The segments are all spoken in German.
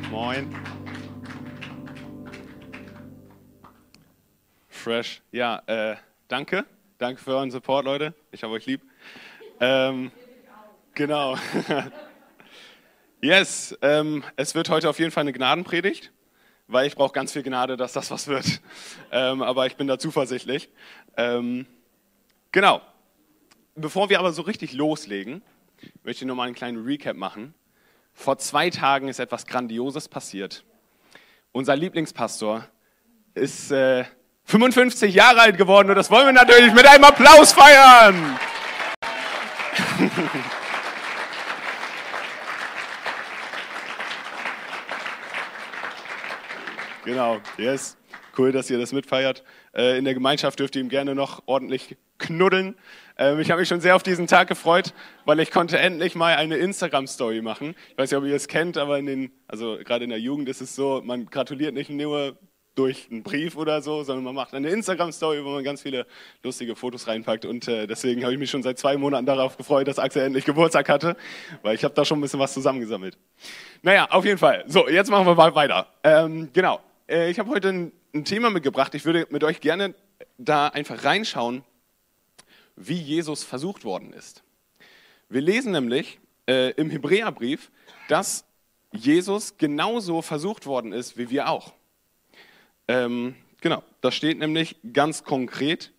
Moin. Fresh. Ja, danke. Danke für euren Support, Leute. Ich habe euch lieb. Genau. Yes, es wird heute auf jeden Fall eine Gnadenpredigt, weil ich brauche ganz viel Gnade, dass das was wird. Aber ich bin da zuversichtlich. Genau. Bevor wir aber so richtig loslegen, möchte ich nochmal einen kleinen Recap machen. Vor 2 Tagen ist etwas Grandioses passiert. Unser Lieblingspastor ist 55 Jahre alt geworden und das wollen wir natürlich mit einem Applaus feiern. Genau, yes. Cool, dass ihr das mitfeiert. In der Gemeinschaft dürft ihr ihm gerne noch ordentlich knuddeln. Ich habe mich schon sehr auf diesen Tag gefreut, weil ich konnte endlich mal eine Instagram-Story machen. Ich weiß nicht, ob ihr es kennt, aber gerade in der Jugend ist es so, man gratuliert nicht nur durch einen Brief oder so, sondern man macht eine Instagram-Story, wo man ganz viele lustige Fotos reinpackt. Und deswegen habe ich mich schon seit 2 Monaten darauf gefreut, dass Axel endlich Geburtstag hatte, weil ich habe da schon ein bisschen was zusammengesammelt. Naja, auf jeden Fall. So, jetzt machen wir mal weiter. Genau. Ich habe heute ein Thema mitgebracht. Ich würde mit euch gerne da einfach reinschauen, wie Jesus versucht worden ist. Wir lesen nämlich im Hebräerbrief, dass Jesus genauso versucht worden ist, wie wir auch. Genau, da steht nämlich ganz konkret,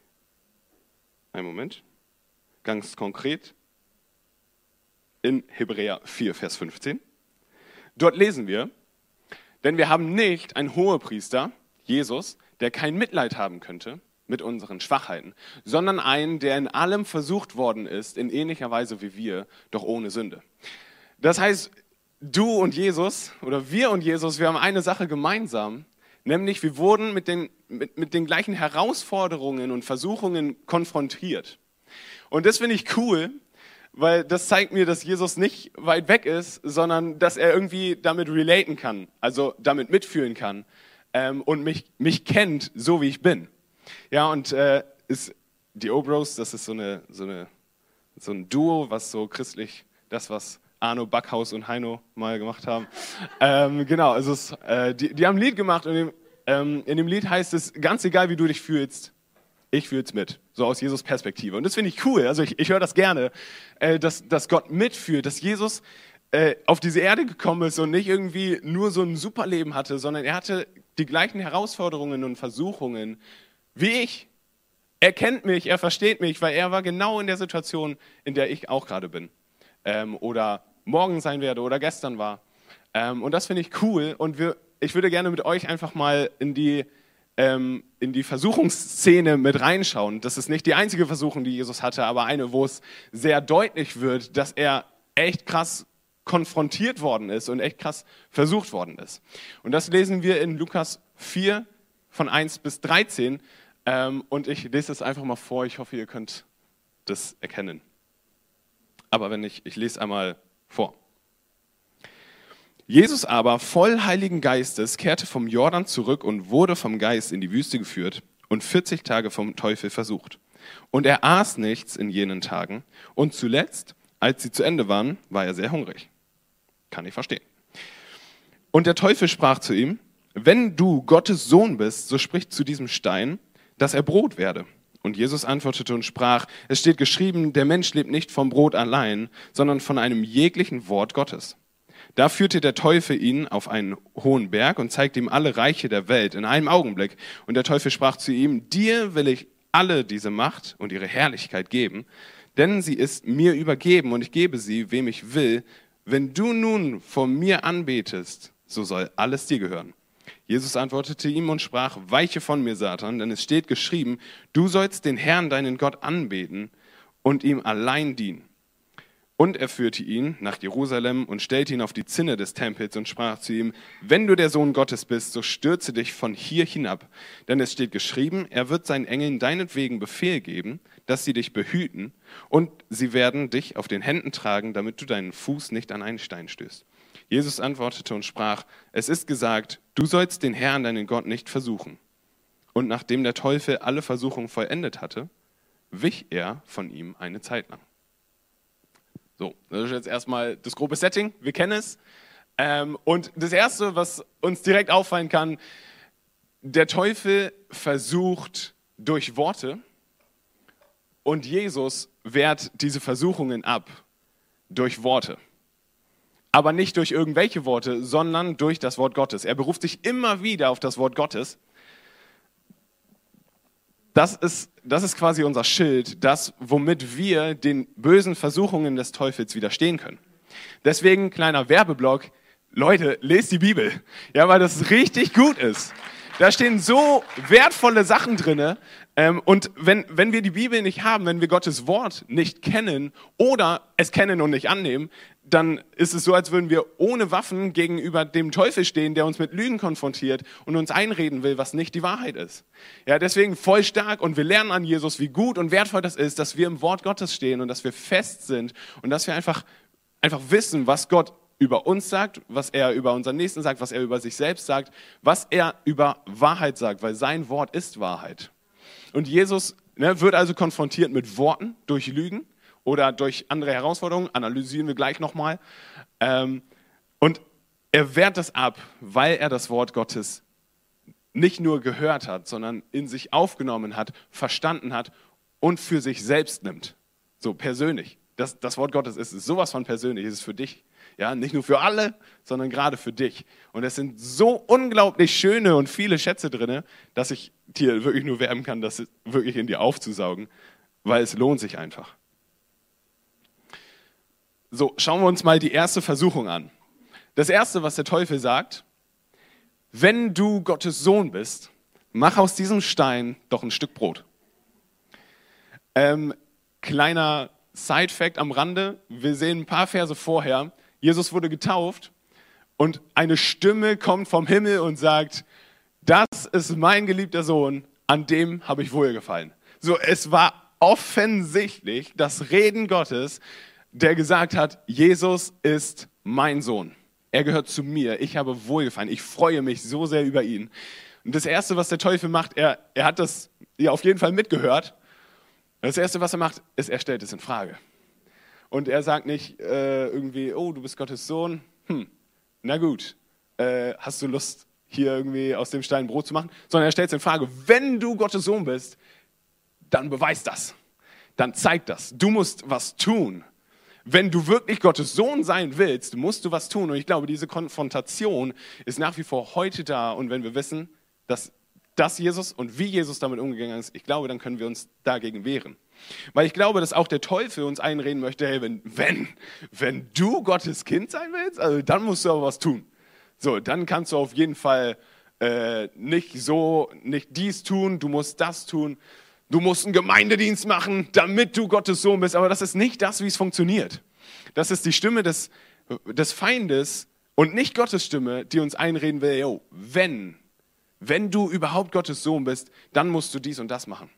ganz konkret in Hebräer 4, Vers 15. Dort lesen wir: Denn wir haben nicht einen Hohepriester, Jesus, der kein Mitleid haben könnte mit unseren Schwachheiten, sondern einen, der in allem versucht worden ist, in ähnlicher Weise wie wir, doch ohne Sünde. Das heißt, du und Jesus, oder wir und Jesus, wir haben eine Sache gemeinsam, nämlich wir wurden mit den gleichen Herausforderungen und Versuchungen konfrontiert. Und das finde ich cool, weil das zeigt mir, dass Jesus nicht weit weg ist, sondern dass er irgendwie damit relaten kann, also damit mitfühlen kann und mich kennt, so wie ich bin. Ja, und die Obros, das ist so ein Duo, was so christlich, das was Arno Backhaus und Heino mal gemacht haben. Genau, also die haben ein Lied gemacht und in dem Lied heißt es, ganz egal wie du dich fühlst, ich fühle es mit, so aus Jesus Perspektive. Und das finde ich cool, also ich höre das gerne, dass Gott mitfühlt, dass Jesus auf diese Erde gekommen ist und nicht irgendwie nur so ein Superleben hatte, sondern er hatte die gleichen Herausforderungen und Versuchungen wie ich. Er kennt mich, er versteht mich, weil er war genau in der Situation, in der ich auch gerade bin. Oder morgen sein werde oder gestern war. Und das finde ich cool und ich würde gerne mit euch einfach mal in die Versuchungsszene mit reinschauen. Das ist nicht die einzige Versuchung, die Jesus hatte, aber eine, wo es sehr deutlich wird, dass er echt krass konfrontiert worden ist und echt krass versucht worden ist. Und das lesen wir in Lukas 4 von 1 bis 13 und ich lese das einfach mal vor. Ich hoffe, ihr könnt das erkennen. Aber wenn nicht, ich lese einmal vor. Jesus aber, voll Heiligen Geistes, kehrte vom Jordan zurück und wurde vom Geist in die Wüste geführt und 40 Tage vom Teufel versucht. Und er aß nichts in jenen Tagen. Und zuletzt, als sie zu Ende waren, war er sehr hungrig. Kann ich verstehen. Und der Teufel sprach zu ihm: Wenn du Gottes Sohn bist, so sprich zu diesem Stein, dass er Brot werde. Und Jesus antwortete und sprach: Es steht geschrieben, der Mensch lebt nicht vom Brot allein, sondern von einem jeglichen Wort Gottes. Da führte der Teufel ihn auf einen hohen Berg und zeigte ihm alle Reiche der Welt in einem Augenblick. Und der Teufel sprach zu ihm: Dir will ich alle diese Macht und ihre Herrlichkeit geben, denn sie ist mir übergeben und ich gebe sie, wem ich will. Wenn du nun vor mir anbetest, so soll alles dir gehören. Jesus antwortete ihm und sprach: Weiche von mir, Satan, denn es steht geschrieben, du sollst den Herrn, deinen Gott, anbeten und ihm allein dienen. Und er führte ihn nach Jerusalem und stellte ihn auf die Zinne des Tempels und sprach zu ihm: Wenn du der Sohn Gottes bist, so stürze dich von hier hinab. Denn es steht geschrieben, er wird seinen Engeln deinetwegen Befehl geben, dass sie dich behüten, und sie werden dich auf den Händen tragen, damit du deinen Fuß nicht an einen Stein stößt. Jesus antwortete und sprach: Es ist gesagt, du sollst den Herrn, deinen Gott, nicht versuchen. Und nachdem der Teufel alle Versuchungen vollendet hatte, wich er von ihm eine Zeit lang. So, das ist jetzt erstmal das grobe Setting, wir kennen es. Und das Erste, was uns direkt auffallen kann, der Teufel versucht durch Worte und Jesus wehrt diese Versuchungen ab durch Worte. Aber nicht durch irgendwelche Worte, sondern durch das Wort Gottes. Er beruft sich immer wieder auf das Wort Gottes. Das ist quasi unser Schild, das, womit wir den bösen Versuchungen des Teufels widerstehen können. Deswegen, kleiner Werbeblock, Leute, lest die Bibel, ja, weil das richtig gut ist. Da stehen so wertvolle Sachen drin. Und wenn wir die Bibel nicht haben, wenn wir Gottes Wort nicht kennen oder es kennen und nicht annehmen, dann ist es so, als würden wir ohne Waffen gegenüber dem Teufel stehen, der uns mit Lügen konfrontiert und uns einreden will, was nicht die Wahrheit ist. Ja, deswegen voll stark und wir lernen an Jesus, wie gut und wertvoll das ist, dass wir im Wort Gottes stehen und dass wir fest sind und dass wir einfach wissen, was Gott über uns sagt, was er über unseren Nächsten sagt, was er über sich selbst sagt, was er über Wahrheit sagt, weil sein Wort ist Wahrheit. Und Jesus wird also konfrontiert mit Worten durch Lügen oder durch andere Herausforderungen, analysieren wir gleich nochmal. Und er wehrt das ab, weil er das Wort Gottes nicht nur gehört hat, sondern in sich aufgenommen hat, verstanden hat und für sich selbst nimmt. So persönlich. Das Wort Gottes ist sowas von persönlich, es ist für dich. Ja, nicht nur für alle, sondern gerade für dich. Und es sind so unglaublich schöne und viele Schätze drin, dass ich dir wirklich nur werben kann, das wirklich in dir aufzusaugen, weil es lohnt sich einfach. So, schauen wir uns mal die erste Versuchung an. Das Erste, was der Teufel sagt: Wenn du Gottes Sohn bist, mach aus diesem Stein doch ein Stück Brot. Kleiner Side-Fact am Rande, wir sehen ein paar Verse vorher, Jesus wurde getauft und eine Stimme kommt vom Himmel und sagt: Das ist mein geliebter Sohn, an dem habe ich wohlgefallen. So, es war offensichtlich das Reden Gottes, der gesagt hat, Jesus ist mein Sohn. Er gehört zu mir, ich habe wohlgefallen, ich freue mich so sehr über ihn. Und das Erste, was der Teufel macht, er hat das ja auf jeden Fall mitgehört. Das Erste, was er macht, ist, er stellt es in Frage. Und er sagt nicht irgendwie, oh, du bist Gottes Sohn, na gut, hast du Lust, hier irgendwie aus dem Stein Brot zu machen? Sondern er stellt es in Frage, wenn du Gottes Sohn bist, dann beweis das, dann zeig das, du musst was tun. Wenn du wirklich Gottes Sohn sein willst, musst du was tun. Und ich glaube, diese Konfrontation ist nach wie vor heute da. Und wenn wir wissen, dass Jesus und wie Jesus damit umgegangen ist, ich glaube, dann können wir uns dagegen wehren. Weil ich glaube, dass auch der Teufel uns einreden möchte, hey, wenn du Gottes Kind sein willst, also dann musst du aber was tun. So, dann kannst du auf jeden Fall nicht dies tun, du musst das tun. Du musst einen Gemeindedienst machen, damit du Gottes Sohn bist. Aber das ist nicht das, wie es funktioniert. Das ist die Stimme des Feindes und nicht Gottes Stimme, die uns einreden will, yo, wenn du überhaupt Gottes Sohn bist, dann musst du dies und das machen.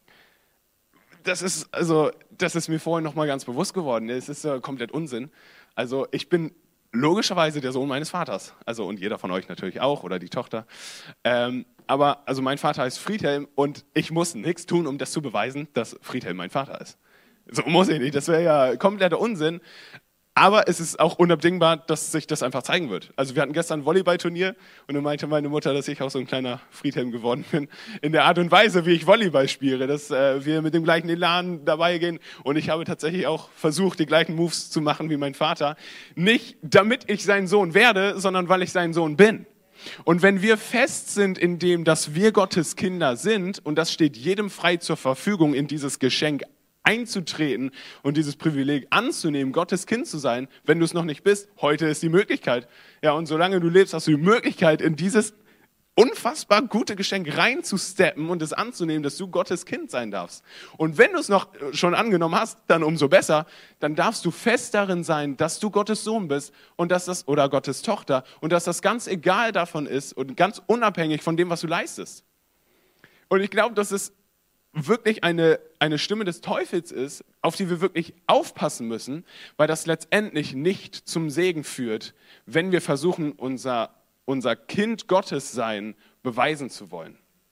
Das ist mir vorhin nochmal ganz bewusst geworden. Es ist komplett Unsinn. Also ich bin logischerweise der Sohn meines Vaters. Also und jeder von euch natürlich auch oder die Tochter. Aber also mein Vater heißt Friedhelm und ich muss nichts tun, um das zu beweisen, dass Friedhelm mein Vater ist. So muss ich nicht, das wäre ja kompletter Unsinn. Aber es ist auch unabdingbar, dass sich das einfach zeigen wird. Also wir hatten gestern ein Volleyballturnier und dann meinte meine Mutter, dass ich auch so ein kleiner Friedhelm geworden bin. In der Art und Weise, wie ich Volleyball spiele, dass wir mit dem gleichen Elan dabei gehen. Und ich habe tatsächlich auch versucht, die gleichen Moves zu machen wie mein Vater. Nicht damit ich sein Sohn werde, sondern weil ich sein Sohn bin. Und wenn wir fest sind in dem, dass wir Gottes Kinder sind, und das steht jedem frei zur Verfügung, in dieses Geschenk einzutreten und dieses Privileg anzunehmen, Gottes Kind zu sein, wenn du es noch nicht bist, heute ist die Möglichkeit. Ja, und solange du lebst, hast du die Möglichkeit, in dieses unfassbar gute Geschenk reinzusteppen und es anzunehmen, dass du Gottes Kind sein darfst. Und wenn du es noch schon angenommen hast, dann umso besser, dann darfst du fest darin sein, dass du Gottes Sohn bist und oder Gottes Tochter und dass das ganz egal davon ist und ganz unabhängig von dem, was du leistest. Und ich glaube, dass es wirklich eine Stimme des Teufels ist, auf die wir wirklich aufpassen müssen, weil das letztendlich nicht zum Segen führt, wenn wir versuchen, unser Kind Gottes sein beweisen zu wollen.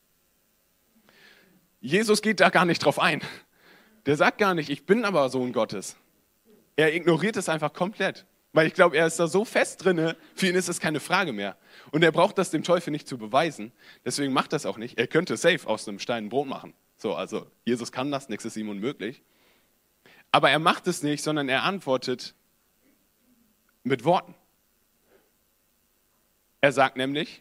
Jesus geht da gar nicht drauf ein. Der sagt gar nicht, ich bin aber Sohn Gottes. Er ignoriert es einfach komplett. Weil ich glaube, er ist da so fest drinne, für ihn ist es keine Frage mehr. Und er braucht das dem Teufel nicht zu beweisen. Deswegen macht er es auch nicht. Er könnte safe aus einem Stein ein Brot machen. So, also Jesus kann das, nichts ist ihm unmöglich. Aber er macht es nicht, sondern er antwortet mit Worten. Er sagt nämlich,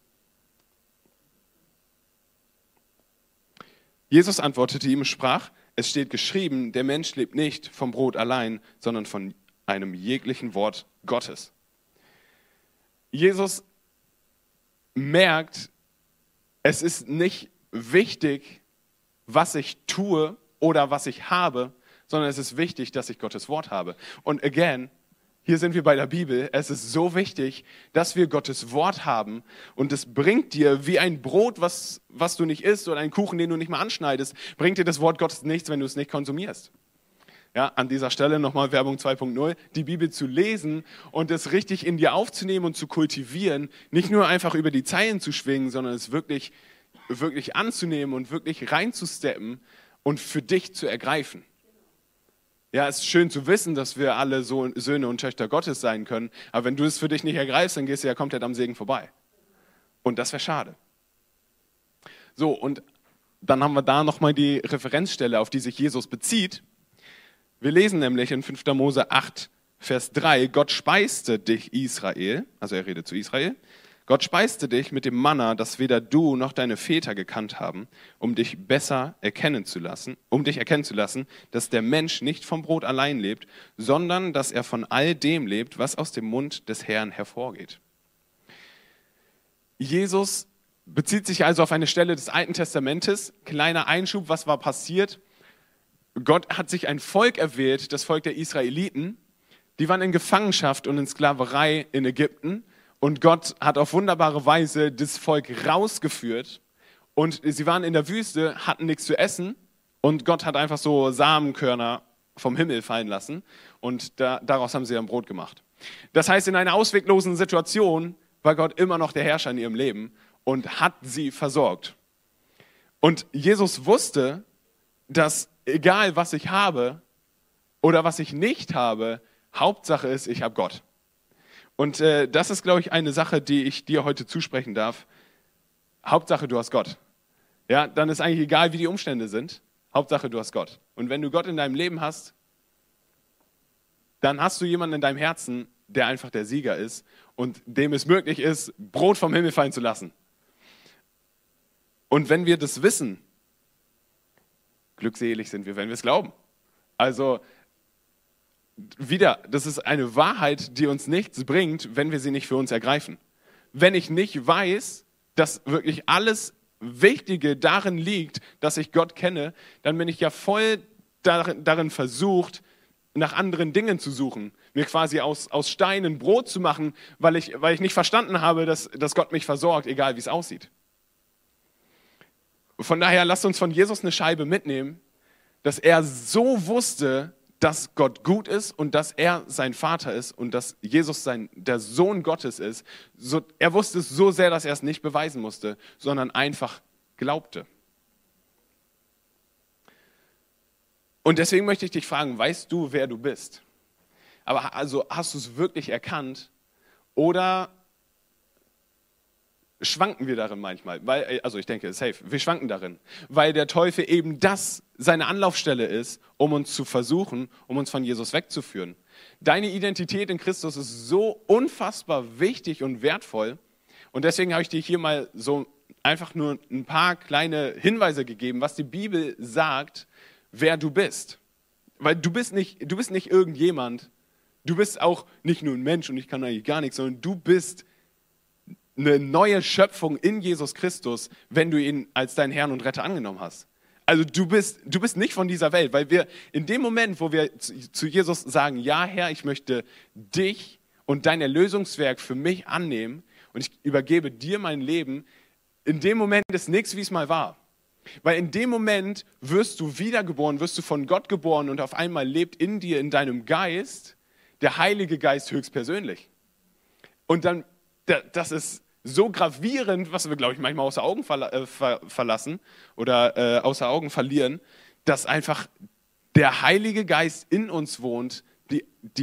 Jesus antwortete ihm und sprach, es steht geschrieben, der Mensch lebt nicht vom Brot allein, sondern von einem jeglichen Wort Gottes. Jesus merkt, es ist nicht wichtig, was ich tue oder was ich habe, sondern es ist wichtig, dass ich Gottes Wort habe. Und again, hier sind wir bei der Bibel. Es ist so wichtig, dass wir Gottes Wort haben und es bringt dir wie ein Brot, was du nicht isst oder einen Kuchen, den du nicht mal anschneidest, bringt dir das Wort Gottes nichts, wenn du es nicht konsumierst. Ja, an dieser Stelle nochmal Werbung 2.0, die Bibel zu lesen und es richtig in dir aufzunehmen und zu kultivieren, nicht nur einfach über die Zeilen zu schwingen, sondern es wirklich, wirklich anzunehmen und wirklich reinzusteppen und für dich zu ergreifen. Ja, es ist schön zu wissen, dass wir alle Söhne und Töchter Gottes sein können, aber wenn du es für dich nicht ergreifst, dann gehst du ja komplett am Segen vorbei. Und das wäre schade. So, und dann haben wir da nochmal die Referenzstelle, auf die sich Jesus bezieht. Wir lesen nämlich in 5. Mose 8, Vers 3, Gott speiste dich, Israel, also er redet zu Israel, Gott speiste dich mit dem Manna, das weder du noch deine Väter gekannt haben, um dich erkennen zu lassen, dass der Mensch nicht vom Brot allein lebt, sondern dass er von all dem lebt, was aus dem Mund des Herrn hervorgeht. Jesus bezieht sich also auf eine Stelle des Alten Testamentes. Kleiner Einschub, was war passiert? Gott hat sich ein Volk erwählt, das Volk der Israeliten. Die waren in Gefangenschaft und in Sklaverei in Ägypten. Und Gott hat auf wunderbare Weise das Volk rausgeführt. Und sie waren in der Wüste, hatten nichts zu essen. Und Gott hat einfach so Samenkörner vom Himmel fallen lassen. Und daraus haben sie dann Brot gemacht. Das heißt, in einer ausweglosen Situation war Gott immer noch der Herrscher in ihrem Leben und hat sie versorgt. Und Jesus wusste, dass egal was ich habe oder was ich nicht habe, Hauptsache ist, ich habe Gott. Und das ist, glaube ich, eine Sache, die ich dir heute zusprechen darf. Hauptsache, du hast Gott. Ja, dann ist eigentlich egal, wie die Umstände sind. Hauptsache, du hast Gott. Und wenn du Gott in deinem Leben hast, dann hast du jemanden in deinem Herzen, der einfach der Sieger ist und dem es möglich ist, Brot vom Himmel fallen zu lassen. Und wenn wir das wissen, glückselig sind wir, wenn wir es glauben. Also wieder, das ist eine Wahrheit, die uns nichts bringt, wenn wir sie nicht für uns ergreifen. Wenn ich nicht weiß, dass wirklich alles Wichtige darin liegt, dass ich Gott kenne, dann bin ich ja voll darin versucht, nach anderen Dingen zu suchen. Mir quasi aus Steinen Brot zu machen, weil ich nicht verstanden habe, dass Gott mich versorgt, egal wie es aussieht. Von daher lasst uns von Jesus eine Scheibe mitnehmen, dass er so wusste, dass Gott gut ist und dass er sein Vater ist und dass Jesus der Sohn Gottes ist. Er wusste es so sehr, dass er es nicht beweisen musste, sondern einfach glaubte. Und deswegen möchte ich dich fragen, weißt du, wer du bist? Aber also hast du es wirklich erkannt oder schwanken wir darin manchmal? Also ich denke, safe, wir schwanken darin, weil der Teufel eben seine Anlaufstelle ist, um uns zu versuchen, um uns von Jesus wegzuführen. Deine Identität in Christus ist so unfassbar wichtig und wertvoll und deswegen habe ich dir hier mal so einfach nur ein paar kleine Hinweise gegeben, was die Bibel sagt, wer du bist. Weil du bist nicht irgendjemand, du bist auch nicht nur ein Mensch und ich kann eigentlich gar nichts, sondern du bist eine neue Schöpfung in Jesus Christus, wenn du ihn als deinen Herrn und Retter angenommen hast. Also du bist nicht von dieser Welt, weil wir in dem Moment, wo wir zu Jesus sagen, ja Herr, ich möchte dich und dein Erlösungswerk für mich annehmen und ich übergebe dir mein Leben, in dem Moment ist nichts, wie es mal war. Weil in dem Moment wirst du wiedergeboren, wirst du von Gott geboren und auf einmal lebt in dir, in deinem Geist, der Heilige Geist höchstpersönlich. Und dann, das ist so gravierend, was wir, glaube ich, manchmal außer Augen verlassen oder außer Augen verlieren, dass einfach der Heilige Geist in uns wohnt, die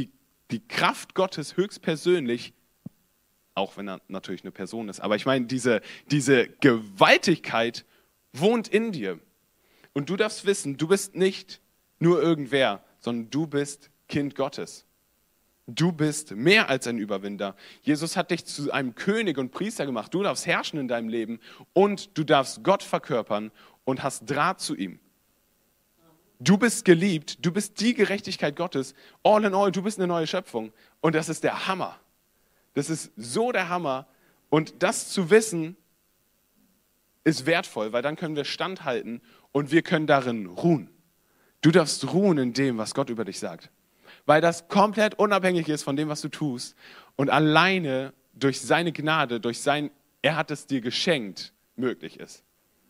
die Kraft Gottes höchstpersönlich, auch wenn er natürlich eine Person ist, aber ich meine, diese Gewaltigkeit wohnt in dir. Und du darfst wissen, du bist nicht nur irgendwer, sondern du bist Kind Gottes. Du bist mehr als ein Überwinder. Jesus hat dich zu einem König und Priester gemacht. Du darfst herrschen in deinem Leben und du darfst Gott verkörpern und hast Draht zu ihm. Du bist geliebt, du bist die Gerechtigkeit Gottes. All in all, du bist eine neue Schöpfung. Und das ist der Hammer. Das ist so der Hammer. Und das zu wissen, ist wertvoll, weil dann können wir standhalten und wir können darin ruhen. Du darfst ruhen in dem, was Gott über dich sagt. Weil das komplett unabhängig ist von dem, was du tust. Und alleine durch seine Gnade, er hat es dir geschenkt, möglich ist.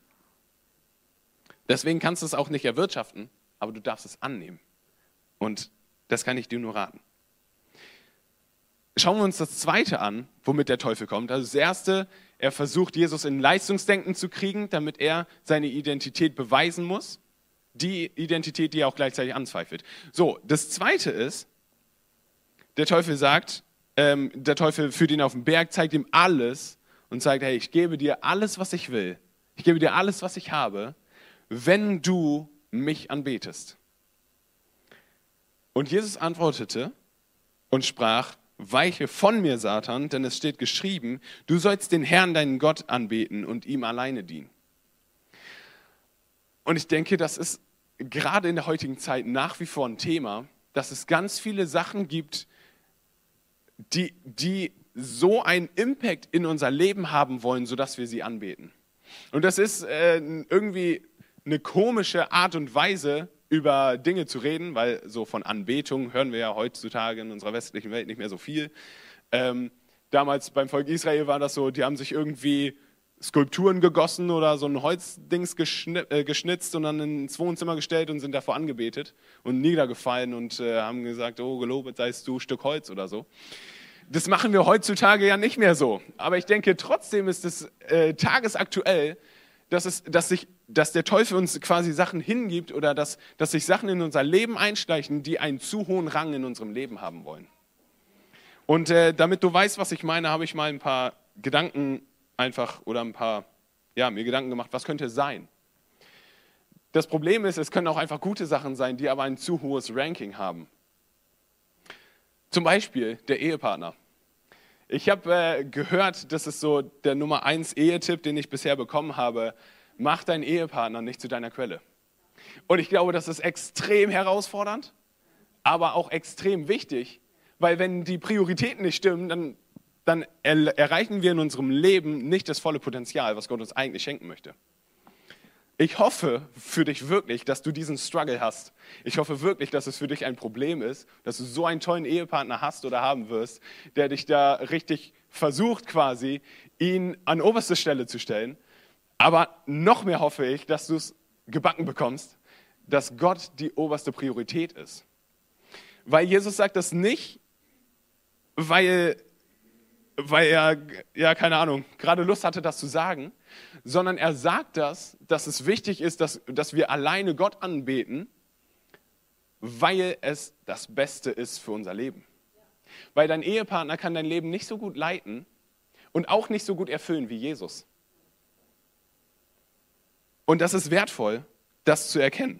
Deswegen kannst du es auch nicht erwirtschaften, aber du darfst es annehmen. Und das kann ich dir nur raten. Schauen wir uns das Zweite an, womit der Teufel kommt. Also das Erste, er versucht, Jesus in Leistungsdenken zu kriegen, damit er seine Identität beweisen muss. Die Identität, die er auch gleichzeitig anzweifelt. So, das Zweite ist, der Teufel führt ihn auf den Berg, zeigt ihm alles und sagt, hey, ich gebe dir alles, was ich will. Ich gebe dir alles, was ich habe, wenn du mich anbetest. Und Jesus antwortete und sprach, weiche von mir, Satan, denn es steht geschrieben, du sollst den Herrn, deinen Gott, anbeten und ihm alleine dienen. Und ich denke, das ist gerade in der heutigen Zeit nach wie vor ein Thema, dass es ganz viele Sachen gibt, die so einen Impact in unser Leben haben wollen, sodass wir sie anbeten. Und das ist irgendwie eine komische Art und Weise, über Dinge zu reden, weil so von Anbetung hören wir ja heutzutage in unserer westlichen Welt nicht mehr so viel. Damals beim Volk Israel war das so, die haben sich irgendwie Skulpturen gegossen oder so ein Holzdings geschnitzt und dann ins Wohnzimmer gestellt und sind davor angebetet und niedergefallen und haben gesagt, oh, gelobet seist du, Stück Holz oder so. Das machen wir heutzutage ja nicht mehr so. Aber ich denke, trotzdem ist es tagesaktuell, dass der Teufel uns quasi Sachen hingibt oder dass sich Sachen in unser Leben einschleichen, die einen zu hohen Rang in unserem Leben haben wollen. Und damit du weißt, was ich meine, habe ich mal ein paar Gedanken mir Gedanken gemacht, was könnte es sein? Das Problem ist, es können auch einfach gute Sachen sein, die aber ein zu hohes Ranking haben. Zum Beispiel der Ehepartner. Ich habe gehört, das ist so der Nummer 1 Ehetipp, den ich bisher bekommen habe, mach deinen Ehepartner nicht zu deiner Quelle. Und ich glaube, das ist extrem herausfordernd, aber auch extrem wichtig, weil wenn die Prioritäten nicht stimmen, dann erreichen wir in unserem Leben nicht das volle Potenzial, was Gott uns eigentlich schenken möchte. Ich hoffe für dich wirklich, dass du diesen Struggle hast. Ich hoffe wirklich, dass es für dich ein Problem ist, dass du so einen tollen Ehepartner hast oder haben wirst, der dich da richtig versucht quasi, ihn an oberste Stelle zu stellen. Aber noch mehr hoffe ich, dass du es gebacken bekommst, dass Gott die oberste Priorität ist. Weil Jesus sagt das nicht, weil er, ja, keine Ahnung, gerade Lust hatte, das zu sagen, sondern er sagt das, dass es wichtig ist, dass wir alleine Gott anbeten, weil es das Beste ist für unser Leben. Weil dein Ehepartner kann dein Leben nicht so gut leiten und auch nicht so gut erfüllen wie Jesus. Und das ist wertvoll, das zu erkennen.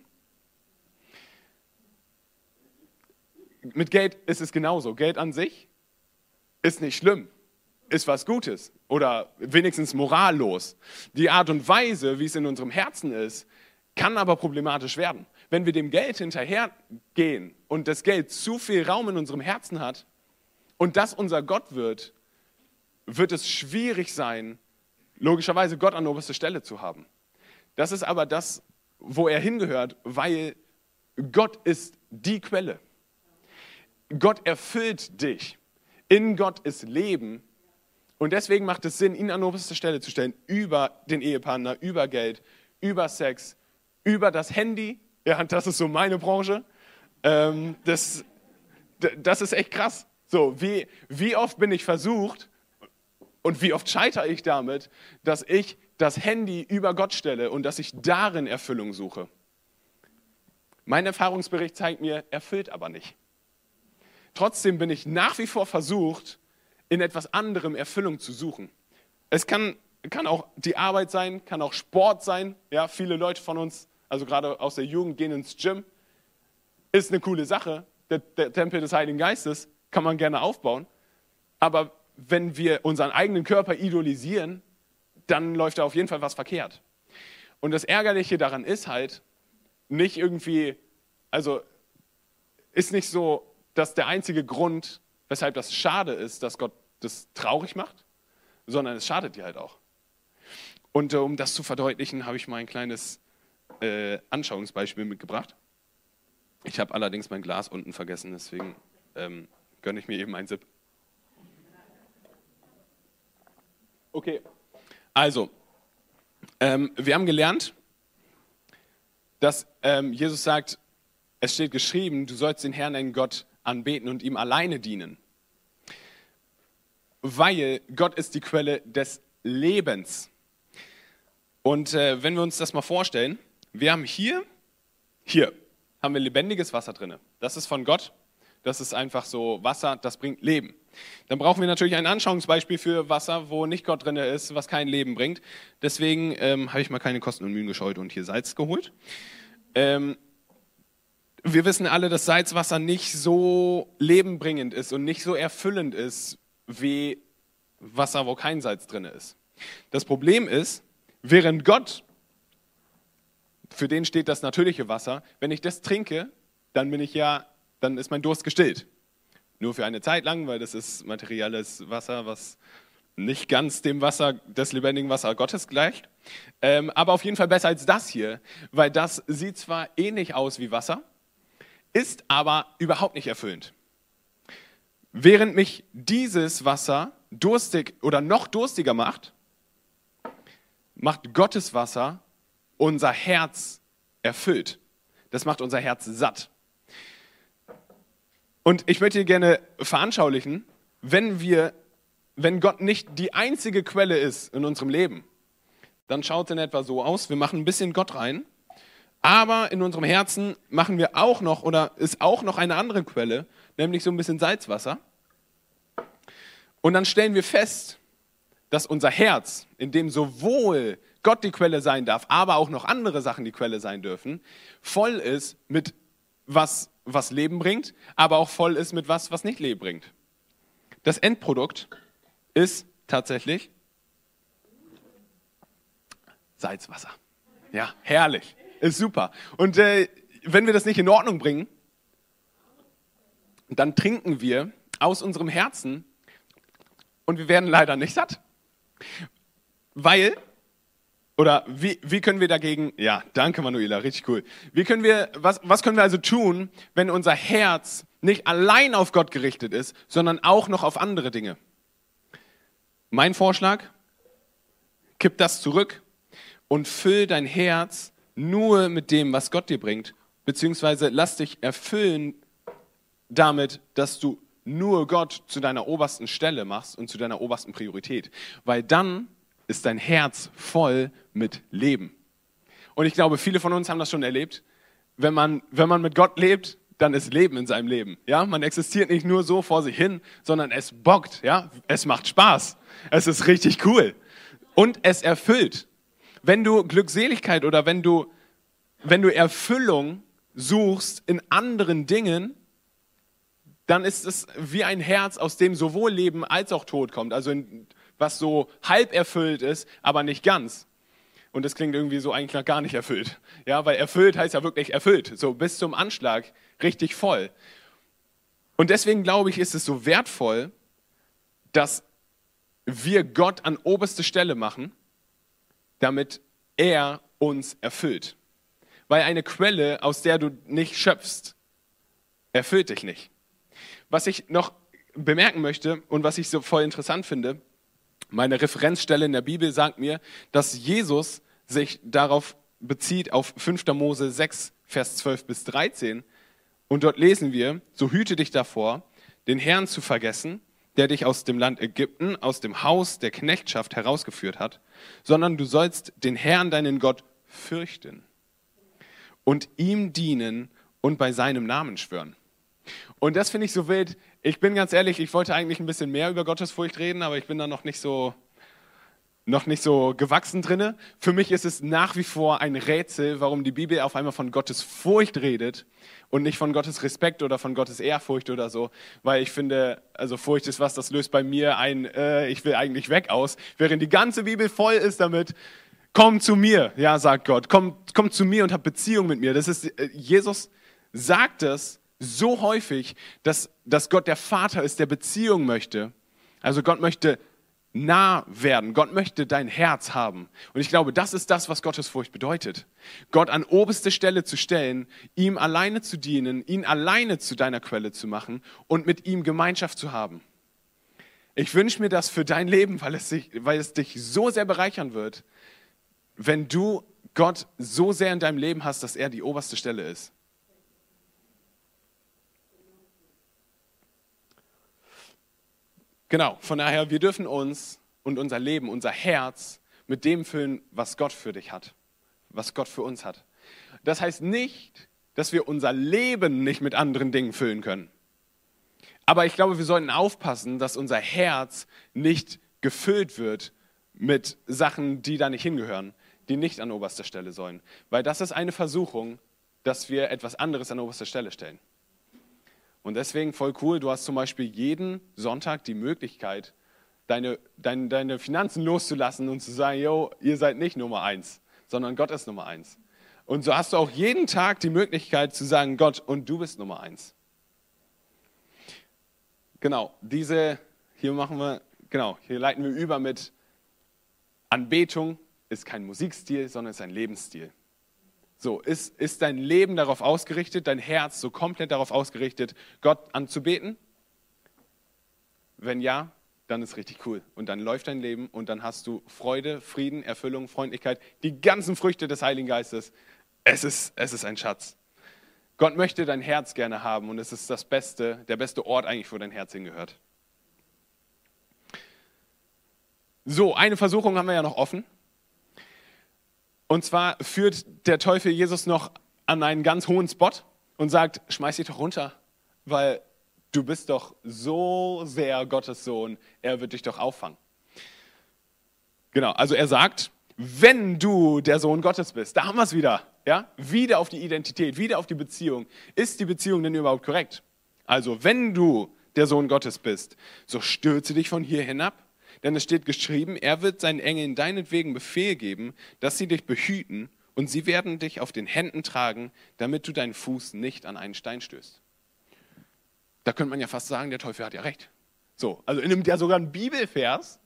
Mit Geld ist es genauso. Geld an sich ist nicht schlimm. Ist was Gutes oder wenigstens morallos. Die Art und Weise, wie es in unserem Herzen ist, kann aber problematisch werden. Wenn wir dem Geld hinterhergehen und das Geld zu viel Raum in unserem Herzen hat und das unser Gott wird es schwierig sein, logischerweise Gott an oberster Stelle zu haben. Das ist aber das, wo er hingehört, weil Gott ist die Quelle. Gott erfüllt dich. In Gott ist Leben. Und deswegen macht es Sinn, ihn an oberste Stelle zu stellen, über den Ehepartner, über Geld, über Sex, über das Handy. Ja, das ist so meine Branche. Das ist echt krass. So, wie oft bin ich versucht und wie oft scheitere ich damit, dass ich das Handy über Gott stelle und dass ich darin Erfüllung suche. Mein Erfahrungsbericht zeigt mir, erfüllt aber nicht. trotzdem bin ich nach wie vor versucht, in etwas anderem Erfüllung zu suchen. Es kann auch die Arbeit sein, kann auch Sport sein. Ja, viele Leute von uns, also gerade aus der Jugend, gehen ins Gym. Ist eine coole Sache. Der Tempel des Heiligen Geistes kann man gerne aufbauen. Aber wenn wir unseren eigenen Körper idolisieren, dann läuft da auf jeden Fall was verkehrt. Und das Ärgerliche daran ist halt, nicht irgendwie, also ist nicht so, dass der einzige Grund, weshalb das schade ist, dass Gott das traurig macht, sondern es schadet dir halt auch. Und um das zu verdeutlichen, habe ich mal ein kleines Anschauungsbeispiel mitgebracht. Ich habe allerdings mein Glas unten vergessen, deswegen gönne ich mir eben einen Sip. Okay, also, wir haben gelernt, dass Jesus sagt, es steht geschrieben, du sollst den Herrn, deinen Gott, anbeten und ihm alleine dienen. Weil Gott ist die Quelle des Lebens. Und wenn wir uns das mal vorstellen, wir haben hier haben wir lebendiges Wasser drin. Das ist von Gott, das ist einfach so Wasser, das bringt Leben. Dann brauchen wir natürlich ein Anschauungsbeispiel für Wasser, wo nicht Gott drin ist, was kein Leben bringt. Deswegen habe ich mal keine Kosten und Mühen gescheut und hier Salz geholt. Wir wissen alle, dass Salzwasser nicht so lebenbringend ist und nicht so erfüllend ist wie Wasser, wo kein Salz drin ist. Das Problem ist, während Gott, für den steht das natürliche Wasser, wenn ich das trinke, dann ist mein Durst gestillt. Nur für eine Zeit lang, weil das ist materielles Wasser, was nicht ganz dem Wasser, des lebendigen Wasser Gottes gleicht. Aber auf jeden Fall besser als das hier, weil das sieht zwar ähnlich aus wie Wasser, ist aber überhaupt nicht erfüllend. Während mich dieses Wasser durstig oder noch durstiger macht, macht Gottes Wasser unser Herz erfüllt. Das macht unser Herz satt. Und ich möchte dir gerne veranschaulichen, wenn Gott nicht die einzige Quelle ist in unserem Leben, dann schaut es in etwa so aus, wir machen ein bisschen Gott rein, aber in unserem Herzen machen wir auch noch, oder ist auch noch eine andere Quelle, nämlich so ein bisschen Salzwasser. Und dann stellen wir fest, dass unser Herz, in dem sowohl Gott die Quelle sein darf, aber auch noch andere Sachen die Quelle sein dürfen, voll ist mit was Leben bringt, aber auch voll ist mit was nicht Leben bringt. Das Endprodukt ist tatsächlich Salzwasser. Ja, herrlich. Ist super. Und wenn wir das nicht in Ordnung bringen, dann trinken wir aus unserem Herzen und wir werden leider nicht satt. Wie können wir dagegen, ja, danke Manuela, richtig cool. Was können wir also tun, wenn unser Herz nicht allein auf Gott gerichtet ist, sondern auch noch auf andere Dinge? Mein Vorschlag, kipp das zurück und füll dein Herz nur mit dem, was Gott dir bringt, beziehungsweise lass dich erfüllen damit, dass du nur Gott zu deiner obersten Stelle machst und zu deiner obersten Priorität. Weil dann ist dein Herz voll mit Leben. Und ich glaube, viele von uns haben das schon erlebt. Wenn man mit Gott lebt, dann ist Leben in seinem Leben. Ja? Man existiert nicht nur so vor sich hin, sondern es bockt. Ja? Es macht Spaß. Es ist richtig cool. Und es erfüllt. Wenn du Glückseligkeit oder wenn du Erfüllung suchst in anderen Dingen, dann ist es wie ein Herz, aus dem sowohl Leben als auch Tod kommt. Also was so halb erfüllt ist, aber nicht ganz. Und das klingt irgendwie so eigentlich noch gar nicht erfüllt. Ja, weil erfüllt heißt ja wirklich erfüllt, so bis zum Anschlag, richtig voll. Und deswegen glaube ich, ist es so wertvoll, dass wir Gott an oberste Stelle machen, damit er uns erfüllt. Weil eine Quelle, aus der du nicht schöpfst, erfüllt dich nicht. Was ich noch bemerken möchte und was ich so voll interessant finde, meine Referenzstelle in der Bibel sagt mir, dass Jesus sich darauf bezieht, auf 5. Mose 6, Vers 12 bis 13. Und dort lesen wir, so hüte dich davor, den Herrn zu vergessen, der dich aus dem Land Ägypten, aus dem Haus der Knechtschaft herausgeführt hat, sondern du sollst den Herrn, deinen Gott, fürchten und ihm dienen und bei seinem Namen schwören. Und das finde ich so wild. Ich bin ganz ehrlich, ich wollte eigentlich ein bisschen mehr über Gottesfurcht reden, aber ich bin da noch nicht so gewachsen drinne. Für mich ist es nach wie vor ein Rätsel, warum die Bibel auf einmal von Gottes Furcht redet und nicht von Gottes Respekt oder von Gottes Ehrfurcht oder so. Weil ich finde, also Furcht ist was, das löst bei mir ein ich will eigentlich weg aus, während die ganze Bibel voll ist damit, komm zu mir, ja, sagt Gott, komm zu mir und hab Beziehung mit mir. Das ist, Jesus sagt es so häufig, dass Gott der Vater ist, der Beziehung möchte. Also Gott möchte nah werden. Gott möchte dein Herz haben. Und ich glaube, das ist das, was Gottesfurcht bedeutet. Gott an oberste Stelle zu stellen, ihm alleine zu dienen, ihn alleine zu deiner Quelle zu machen und mit ihm Gemeinschaft zu haben. Ich wünsche mir das für dein Leben, weil es dich so sehr bereichern wird, wenn du Gott so sehr in deinem Leben hast, dass er die oberste Stelle ist. Genau, von daher, wir dürfen uns und unser Leben, unser Herz mit dem füllen, was Gott für dich hat, was Gott für uns hat. Das heißt nicht, dass wir unser Leben nicht mit anderen Dingen füllen können. Aber ich glaube, wir sollten aufpassen, dass unser Herz nicht gefüllt wird mit Sachen, die da nicht hingehören, die nicht an oberster Stelle sollen. Weil das ist eine Versuchung, dass wir etwas anderes an oberster Stelle stellen. Und deswegen voll cool, du hast zum Beispiel jeden Sonntag die Möglichkeit, deine Finanzen loszulassen und zu sagen, yo, ihr seid nicht Nummer 1, sondern Gott ist Nummer 1. Und so hast du auch jeden Tag die Möglichkeit zu sagen, Gott, und du bist Nummer 1. Genau, hier leiten wir über mit Anbetung ist kein Musikstil, sondern ist ein Lebensstil. So, ist dein Leben darauf ausgerichtet, dein Herz so komplett darauf ausgerichtet, Gott anzubeten? Wenn ja, dann ist richtig cool. Und dann läuft dein Leben und dann hast du Freude, Frieden, Erfüllung, Freundlichkeit, die ganzen Früchte des Heiligen Geistes. Es ist ein Schatz. Gott möchte dein Herz gerne haben und es ist der beste Ort eigentlich, wo dein Herz hingehört. So, eine Versuchung haben wir ja noch offen. Und zwar führt der Teufel Jesus noch an einen ganz hohen Spot und sagt, schmeiß dich doch runter, weil du bist doch so sehr Gottes Sohn, er wird dich doch auffangen. Genau, also er sagt, wenn du der Sohn Gottes bist, da haben wir es wieder, ja? Wieder auf die Identität, wieder auf die Beziehung. Ist die Beziehung denn überhaupt korrekt? Also wenn du der Sohn Gottes bist, so stürze dich von hier hinab. Denn es steht geschrieben, er wird seinen Engeln deinetwegen Befehl geben, dass sie dich behüten und sie werden dich auf den Händen tragen, damit du deinen Fuß nicht an einen Stein stößt. Da könnte man ja fast sagen, der Teufel hat ja recht. So, also er nimmt ja sogar einen Bibelvers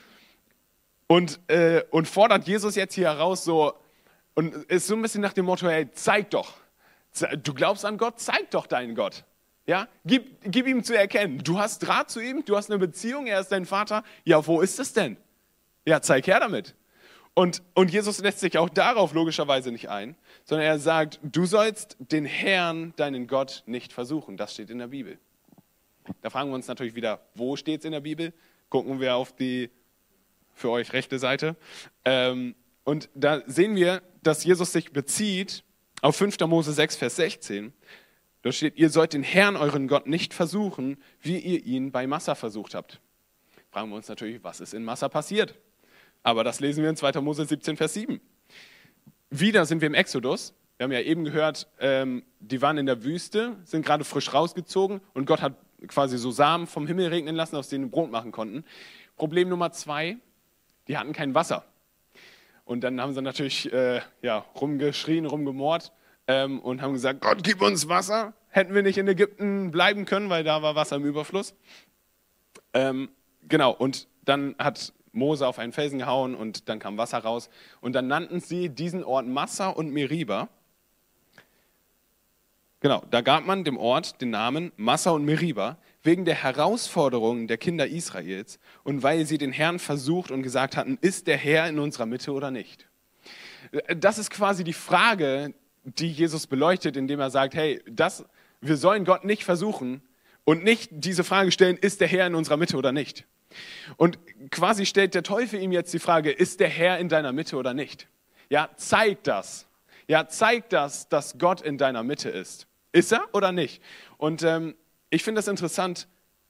und fordert Jesus jetzt hier heraus so und ist so ein bisschen nach dem Motto, hey, zeig doch. Du glaubst an Gott, zeig doch deinen Gott. Ja, gib ihm zu erkennen, du hast Draht zu ihm, du hast eine Beziehung, er ist dein Vater. Ja, wo ist es denn? Ja, zeig her damit. Und Jesus lässt sich auch darauf logischerweise nicht ein, sondern er sagt, du sollst den Herrn, deinen Gott, nicht versuchen. Das steht in der Bibel. Da fragen wir uns natürlich wieder, wo steht es in der Bibel? Gucken wir auf die für euch rechte Seite. Und da sehen wir, dass Jesus sich bezieht auf 5. Mose 6, Vers 16. Dort steht, ihr sollt den Herrn, euren Gott, nicht versuchen, wie ihr ihn bei Massa versucht habt. Fragen wir uns natürlich, was ist in Massa passiert? Aber das lesen wir in 2. Mose 17, Vers 7. Wieder sind wir im Exodus. Wir haben ja eben gehört, die waren in der Wüste, sind gerade frisch rausgezogen und Gott hat quasi so Samen vom Himmel regnen lassen, aus denen Brot machen konnten. Problem Nummer 2, die hatten kein Wasser. Und dann haben sie natürlich rumgeschrien, rumgemurrt. Und haben gesagt, Gott, gib uns Wasser. Hätten wir nicht in Ägypten bleiben können, weil da war Wasser im Überfluss. Genau, und dann hat Mose auf einen Felsen gehauen und dann kam Wasser raus. Und dann nannten sie diesen Ort Massa und Meriba. Genau, da gab man dem Ort den Namen Massa und Meriba wegen der Herausforderungen der Kinder Israels und weil sie den Herrn versucht und gesagt hatten, ist der Herr in unserer Mitte oder nicht? Das ist quasi die Frage, die Jesus beleuchtet, indem er sagt, hey, wir sollen Gott nicht versuchen und nicht diese Frage stellen, ist der Herr in unserer Mitte oder nicht? Und quasi stellt der Teufel ihm jetzt die Frage, ist der Herr in deiner Mitte oder nicht? Ja, zeig das. Ja, zeig das, dass Gott in deiner Mitte ist. Ist er oder nicht? Und ich finde das interessant.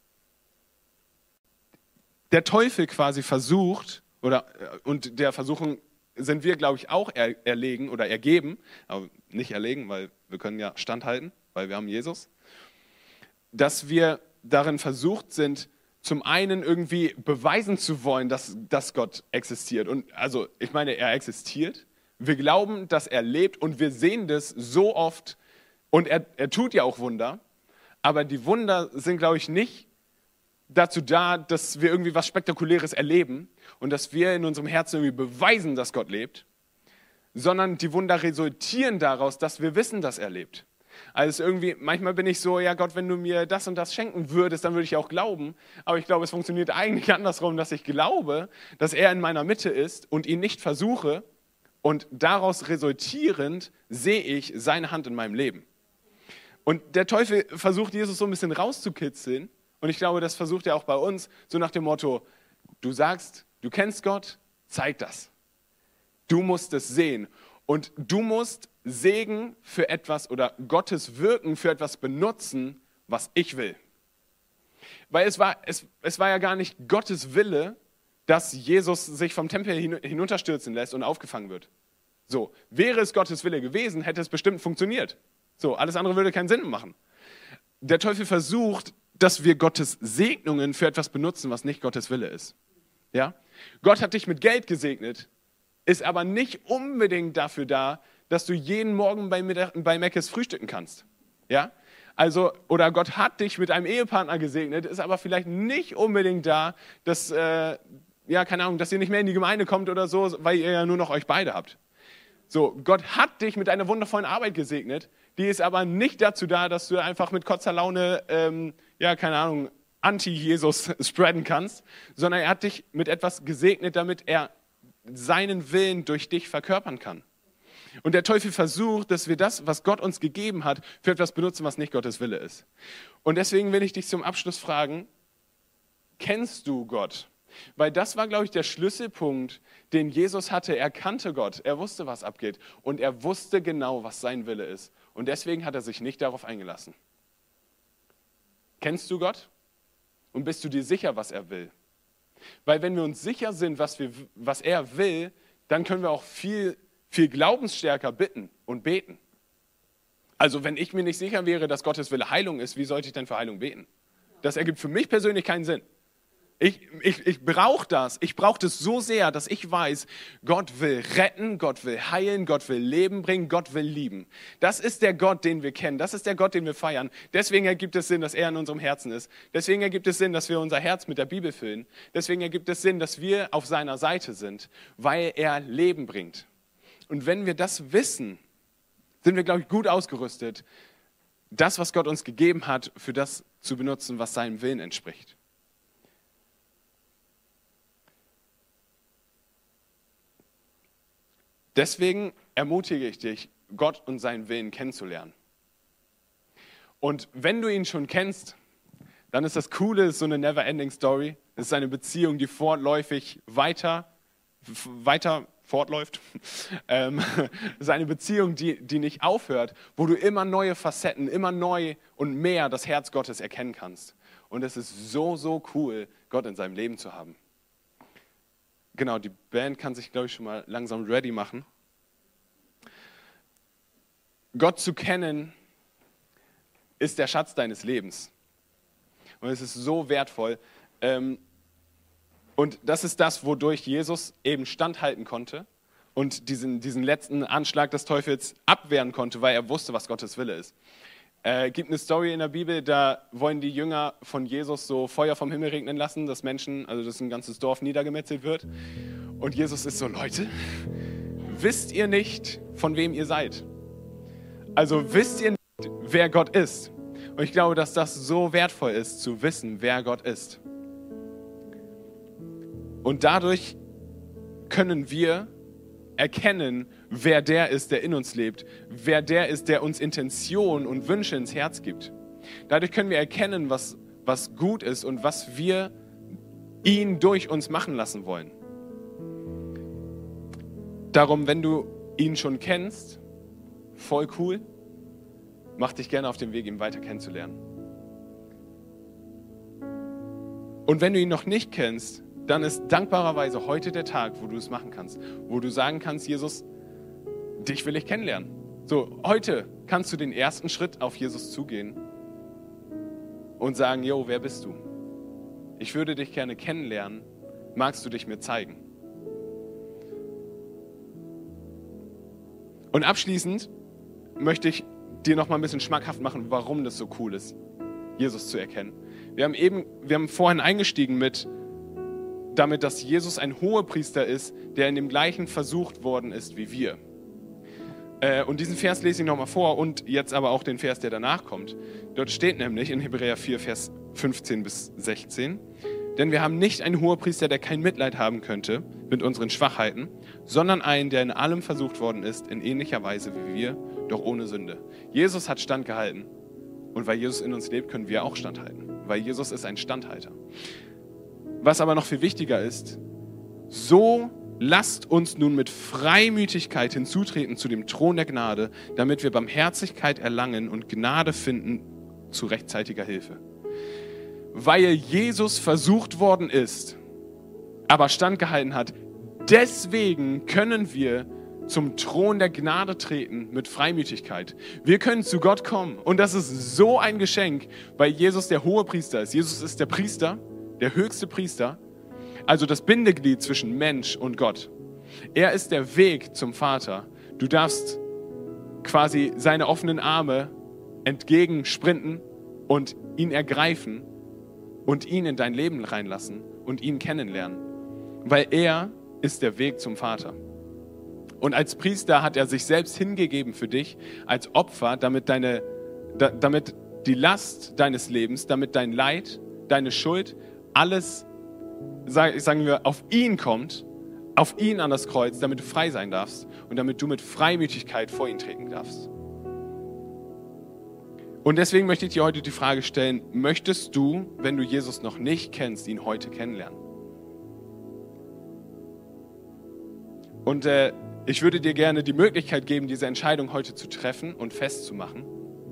Der Teufel quasi versucht, und der Versuchung sind wir, glaube ich, auch erlegen oder ergeben, aber nicht erlegen, weil wir können ja standhalten, weil wir haben Jesus, dass wir darin versucht sind, zum einen irgendwie beweisen zu wollen, dass Gott existiert. Und also, ich meine, er existiert. Wir glauben, dass er lebt und wir sehen das so oft und er tut ja auch Wunder. Aber die Wunder sind, glaube ich, nicht dazu da, dass wir irgendwie was Spektakuläres erleben und dass wir in unserem Herzen irgendwie beweisen, dass Gott lebt, sondern die Wunder resultieren daraus, dass wir wissen, dass er lebt. Also irgendwie, manchmal bin ich so, ja Gott, wenn du mir das und das schenken würdest, dann würde ich auch glauben. Aber ich glaube, es funktioniert eigentlich andersrum, dass ich glaube, dass er in meiner Mitte ist und ihn nicht versuche und daraus resultierend sehe ich seine Hand in meinem Leben. Und der Teufel versucht, Jesus so ein bisschen rauszukitzeln. Und ich glaube, das versucht er auch bei uns, so nach dem Motto, du sagst, du kennst Gott, zeig das. Du musst es sehen. Und du musst Segen für etwas oder Gottes Wirken für etwas benutzen, was ich will. Weil es war ja gar nicht Gottes Wille, dass Jesus sich vom Tempel hinunterstürzen lässt und aufgefangen wird. So, wäre es Gottes Wille gewesen, hätte es bestimmt funktioniert. So, alles andere würde keinen Sinn machen. Der Teufel versucht, dass wir Gottes Segnungen für etwas benutzen, was nicht Gottes Wille ist. Ja? Gott hat dich mit Geld gesegnet, ist aber nicht unbedingt dafür da, dass du jeden Morgen bei Mc's frühstücken kannst. Ja? Also, oder Gott hat dich mit einem Ehepartner gesegnet, ist aber vielleicht nicht unbedingt da, dass, keine Ahnung, dass ihr nicht mehr in die Gemeinde kommt oder so, weil ihr ja nur noch euch beide habt. So, Gott hat dich mit einer wundervollen Arbeit gesegnet, die ist aber nicht dazu da, dass du einfach mit kurzer Laune, Anti-Jesus spreaden kannst, sondern er hat dich mit etwas gesegnet, damit er seinen Willen durch dich verkörpern kann. Und der Teufel versucht, dass wir das, was Gott uns gegeben hat, für etwas benutzen, was nicht Gottes Wille ist. Und deswegen will ich dich zum Abschluss fragen, kennst du Gott? Weil das war, glaube ich, der Schlüsselpunkt, den Jesus hatte. Er kannte Gott, er wusste, was abgeht und er wusste genau, was sein Wille ist. Und deswegen hat er sich nicht darauf eingelassen. Kennst du Gott? Und bist du dir sicher, was er will? Weil wenn wir uns sicher sind, was er will, dann können wir auch viel glaubensstärker bitten und beten. Also wenn ich mir nicht sicher wäre, dass Gottes Wille Heilung ist, wie sollte ich denn für Heilung beten? Das ergibt für mich persönlich keinen Sinn. Ich brauche das. Ich brauche das so sehr, dass ich weiß, Gott will retten, Gott will heilen, Gott will Leben bringen, Gott will lieben. Das ist der Gott, den wir kennen. Das ist der Gott, den wir feiern. Deswegen ergibt es Sinn, dass er in unserem Herzen ist. Deswegen ergibt es Sinn, dass wir unser Herz mit der Bibel füllen. Deswegen ergibt es Sinn, dass wir auf seiner Seite sind, weil er Leben bringt. Und wenn wir das wissen, sind wir, glaube ich, gut ausgerüstet, das, was Gott uns gegeben hat, für das zu benutzen, was seinem Willen entspricht. Deswegen ermutige ich dich, Gott und seinen Willen kennenzulernen. Und wenn du ihn schon kennst, dann ist das Coole, ist so eine never-ending Story. Es ist eine Beziehung, die fortläufig weiter fortläuft. Es ist eine Beziehung, die nicht aufhört, wo du immer neue Facetten, immer neu und mehr das Herz Gottes erkennen kannst. Und es ist so, so cool, Gott in seinem Leben zu haben. Genau, die Band kann sich, glaube ich, schon mal langsam ready machen. Gott zu kennen ist der Schatz deines Lebens. Und es ist so wertvoll. Und das ist das, wodurch Jesus eben standhalten konnte und diesen letzten Anschlag des Teufels abwehren konnte, weil er wusste, was Gottes Wille ist. Gibt eine Story in der Bibel, da wollen die Jünger von Jesus so Feuer vom Himmel regnen lassen, dass dass ein ganzes Dorf niedergemetzelt wird. Und Jesus ist so, Leute, wisst ihr nicht, von wem ihr seid? Also wisst ihr nicht, wer Gott ist? Und ich glaube, dass das so wertvoll ist, zu wissen, wer Gott ist. Und dadurch können wir erkennen, wer der ist, der in uns lebt, wer der ist, der uns Intention und Wünsche ins Herz gibt. Dadurch können wir erkennen, was gut ist und was wir ihn durch uns machen lassen wollen. Darum, wenn du ihn schon kennst, voll cool. mach dich gerne auf den Weg, ihn weiter kennenzulernen. Und wenn du ihn noch nicht kennst, dann ist dankbarerweise heute der Tag, wo du es machen kannst. Wo du sagen kannst, Jesus, dich will ich kennenlernen. So, heute kannst du den ersten Schritt auf Jesus zugehen und sagen, jo, wer bist du? Ich würde dich gerne kennenlernen. Magst du dich mir zeigen? Und abschließend möchte ich dir noch mal ein bisschen schmackhaft machen, warum das so cool ist, Jesus zu erkennen. Wir haben vorhin eingestiegen damit, dass Jesus ein Hohepriester ist, der in dem gleichen versucht worden ist wie wir. Und diesen Vers lese ich nochmal vor und jetzt aber auch den Vers, der danach kommt. Dort steht nämlich in Hebräer 4, Vers 15 bis 16, denn wir haben nicht einen Hohepriester, der kein Mitleid haben könnte mit unseren Schwachheiten, sondern einen, der in allem versucht worden ist, in ähnlicher Weise wie wir, doch ohne Sünde. Jesus hat standgehalten und weil Jesus in uns lebt, können wir auch standhalten, weil Jesus ist ein Standhalter. Was aber noch viel wichtiger ist, so lasst uns nun mit Freimütigkeit hinzutreten zu dem Thron der Gnade, damit wir Barmherzigkeit erlangen und Gnade finden zu rechtzeitiger Hilfe. Weil Jesus versucht worden ist, aber standgehalten hat, deswegen können wir zum Thron der Gnade treten mit Freimütigkeit. Wir können zu Gott kommen und das ist so ein Geschenk, weil Jesus der Hohepriester ist. Jesus ist der Priester, der höchste Priester, also das Bindeglied zwischen Mensch und Gott. Er ist der Weg zum Vater. Du darfst quasi seine offenen Arme entgegensprinten und ihn ergreifen und ihn in dein Leben reinlassen und ihn kennenlernen, weil er ist der Weg zum Vater. Und als Priester hat er sich selbst hingegeben für dich als Opfer, damit die Last deines Lebens, damit dein Leid, deine Schuld, alles, sagen wir, auf ihn kommt, auf ihn an das Kreuz, damit du frei sein darfst und damit du mit Freimütigkeit vor ihn treten darfst. Und deswegen möchte ich dir heute die Frage stellen, möchtest du, wenn du Jesus noch nicht kennst, ihn heute kennenlernen? Und ich würde dir gerne die Möglichkeit geben, diese Entscheidung heute zu treffen und festzumachen.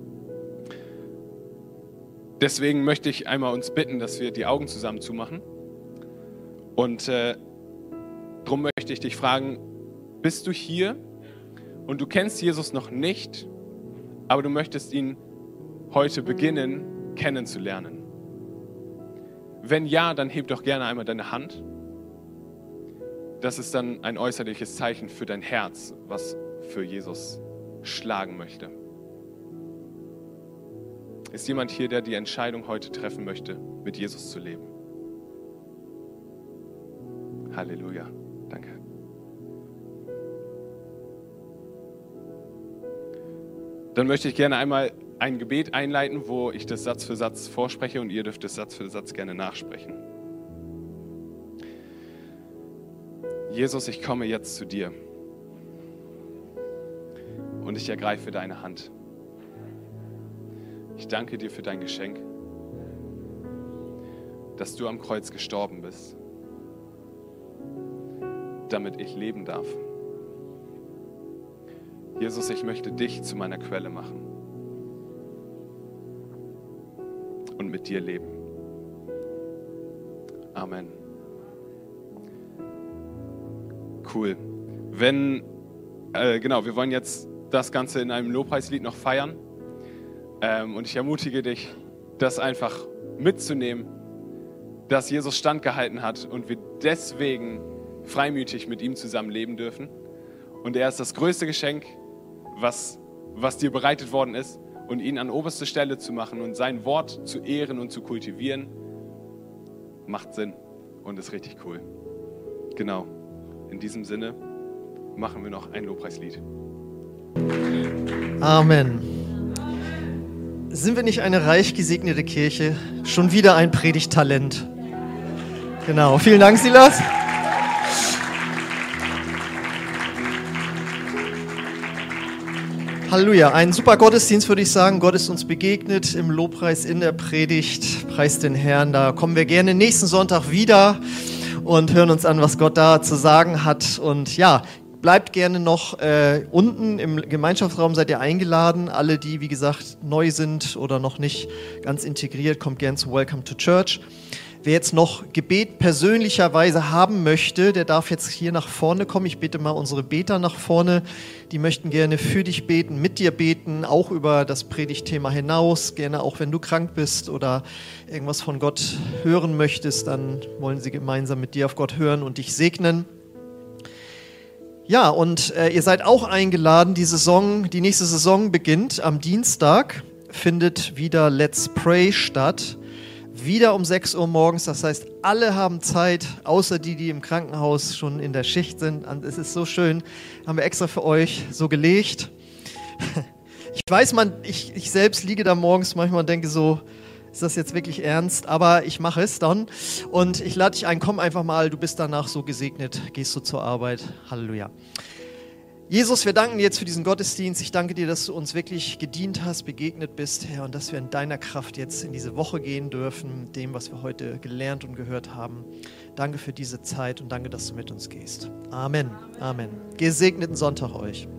Deswegen möchte ich einmal uns bitten, dass wir die Augen zusammen zumachen. Und darum möchte ich dich fragen, bist du hier und du kennst Jesus noch nicht, aber du möchtest ihn heute beginnen, kennenzulernen? Wenn ja, dann heb doch gerne einmal deine Hand. Das ist dann ein äußerliches Zeichen für dein Herz, was für Jesus schlagen möchte. Ist jemand hier, der die Entscheidung heute treffen möchte, mit Jesus zu leben? Halleluja. Danke. Dann möchte ich gerne einmal ein Gebet einleiten, wo ich das Satz für Satz vorspreche und ihr dürft das Satz für Satz gerne nachsprechen. Jesus, ich komme jetzt zu dir und ich ergreife deine Hand. Ich danke dir für dein Geschenk, dass du am Kreuz gestorben bist, damit ich leben darf. Jesus, ich möchte dich zu meiner Quelle machen und mit dir leben. Amen. Cool. Wir wollen jetzt das Ganze in einem Lobpreislied noch feiern. Und ich ermutige dich, das einfach mitzunehmen, dass Jesus standgehalten hat und wir deswegen freimütig mit ihm zusammen leben dürfen. Und er ist das größte Geschenk, was dir bereitet worden ist. Und ihn an oberste Stelle zu machen und sein Wort zu ehren und zu kultivieren, macht Sinn und ist richtig cool. Genau. In diesem Sinne machen wir noch ein Lobpreislied. Amen. Sind wir nicht eine reich gesegnete Kirche? Schon wieder ein Predigttalent. Genau. Vielen Dank, Silas. Halleluja. Ein super Gottesdienst, würde ich sagen. Gott ist uns begegnet im Lobpreis, in der Predigt. Preis den Herrn. Da kommen wir gerne nächsten Sonntag wieder und hören uns an, was Gott da zu sagen hat. Und ja, Bleibt gerne noch unten im Gemeinschaftsraum, seid ihr eingeladen. Alle, die, wie gesagt, neu sind oder noch nicht ganz integriert, kommt gerne zu Welcome to Church. Wer jetzt noch Gebet persönlicherweise haben möchte, der darf jetzt hier nach vorne kommen. Ich bitte mal unsere Beter nach vorne. Die möchten gerne für dich beten, mit dir beten, auch über das Predigtthema hinaus. Gerne auch, wenn du krank bist oder irgendwas von Gott hören möchtest, dann wollen sie gemeinsam mit dir auf Gott hören und dich segnen. Ja, und ihr seid auch eingeladen. Die nächste Saison beginnt am Dienstag, findet wieder Let's Pray statt. Wieder um 6 Uhr morgens, das heißt, alle haben Zeit, außer die im Krankenhaus schon in der Schicht sind. Und es ist so schön, haben wir extra für euch so gelegt. Ich weiß, ich selbst liege da morgens manchmal und denke so, ist das jetzt wirklich ernst? Aber ich mache es dann und ich lade dich ein, komm einfach mal, du bist danach so gesegnet, gehst du zur Arbeit. Halleluja. Jesus, wir danken dir jetzt für diesen Gottesdienst. Ich danke dir, dass du uns wirklich gedient hast, begegnet bist, Herr, und dass wir in deiner Kraft jetzt in diese Woche gehen dürfen, mit dem, was wir heute gelernt und gehört haben. Danke für diese Zeit und danke, dass du mit uns gehst. Amen. Amen. Gesegneten Sonntag euch.